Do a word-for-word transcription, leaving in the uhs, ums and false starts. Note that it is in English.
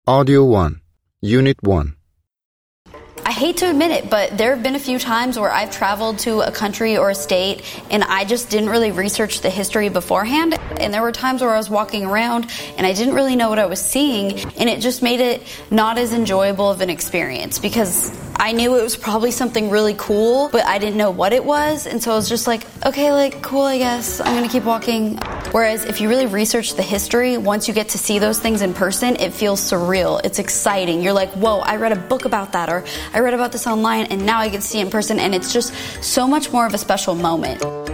Audio one, Unit one. I hate to admit it, but there have been a few times where I've traveled to a country or a state and I just didn't really research the history beforehand. And there were times where I was walking around and I didn't really know what I was seeing, and it just made it not as enjoyable of an experience because I knew it was probably something really cool, but I didn't know what it was. And so I was just like, okay, like, cool, I guess. I'm going to keep walking. Whereas if you really research the history, once you get to see those things in person, it feels surreal. It's exciting. You're like, whoa, I read a book about that, or I read about this online, and now I get to see it in person, and it's just so much more of a special moment.